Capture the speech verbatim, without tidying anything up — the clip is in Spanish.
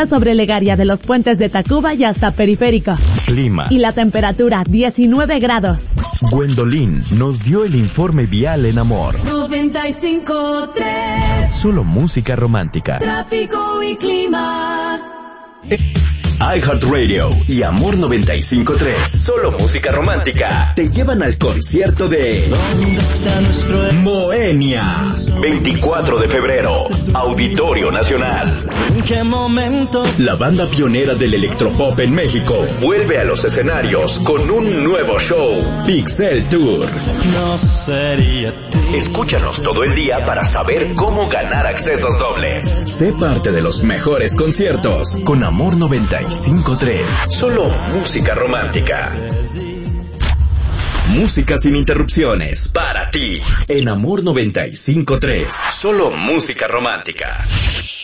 Sobre Legaria de los puentes de Tacuba y hasta Periférico. Clima. Y la temperatura, diecinueve grados. Gwendolyn nos dio el informe vial en Amor. noventa y cinco tres. Solo música romántica. Tráfico y clima. iHeartRadio y Amor noventa y cinco tres, solo música romántica, te llevan al concierto de Moenia, veinticuatro de febrero, Auditorio Nacional. ¿En qué momento? La banda pionera del electropop en México vuelve a los escenarios con un nuevo show, Pixel Tour. No sería ti. Escúchanos todo el día para saber cómo ganar accesos dobles. Sé parte de los mejores conciertos con Amor noventa y cinco tres. Solo música romántica. Música sin interrupciones para ti en Amor noventa y cinco tres. Solo música romántica.